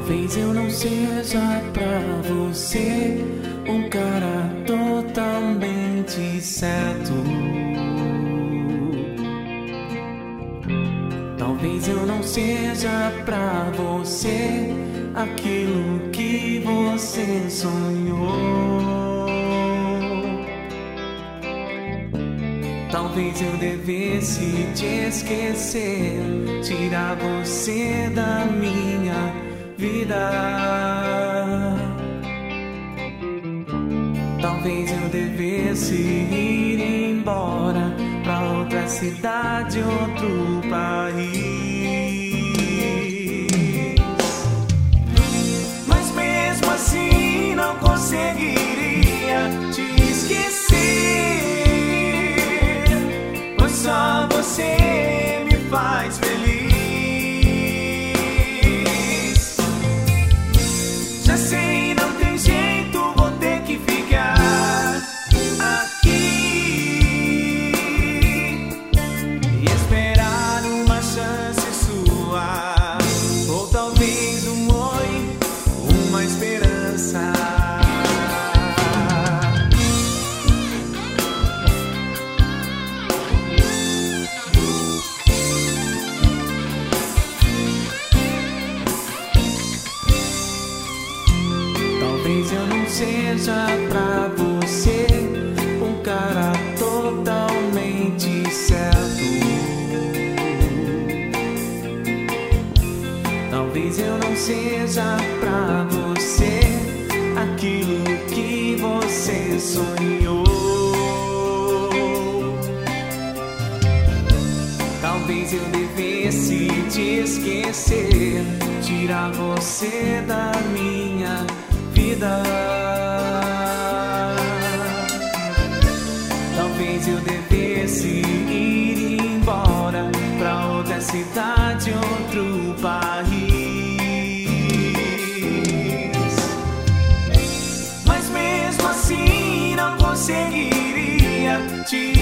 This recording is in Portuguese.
Talvez eu não seja pra você um cara totalmente certo. Talvez eu não seja pra você aquilo que você sonhou. Talvez eu devesse te esquecer, tirar você da minha vida. Talvez eu devesse ir embora pra outra cidade, outro país. Mas mesmo assim não conseguiria te esquecer, pois só você me faz feliz. Já sei, não tem jeito, vou ter que ficar aqui e esperar uma chance sua, ou talvez um oi, uma esperança. Talvez eu não seja pra você um cara totalmente certo. Talvez eu não seja pra você aquilo que você sonhou. Talvez eu devesse te esquecer, tirar você da minha vida. Talvez eu devesse ir embora pra outra cidade, outro país. Mas mesmo assim não conseguiria te